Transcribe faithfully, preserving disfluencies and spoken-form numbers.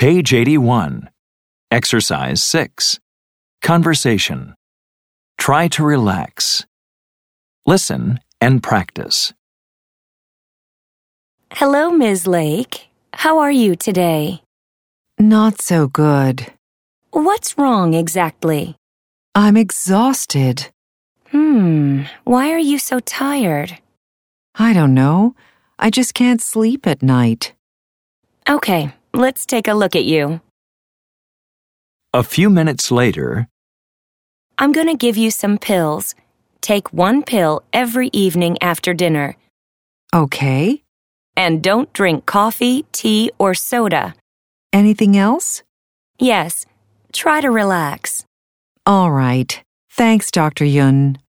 Page eighty-one. Exercise six. Conversation. Try to relax. Listen and practice. Hello, Miz Lake. How are you today? Not so good. What's wrong exactly? I'm exhausted. Hmm, why are you so tired? I don't know. I just can't sleep at night. Okay, let's take a look at you. A few minutes later, I'm going to give you some pills. Take one pill every evening after dinner. Okay. And don't drink coffee, tea, or soda. Anything else? Yes, try to relax. All right. Thanks, Doctor Yun.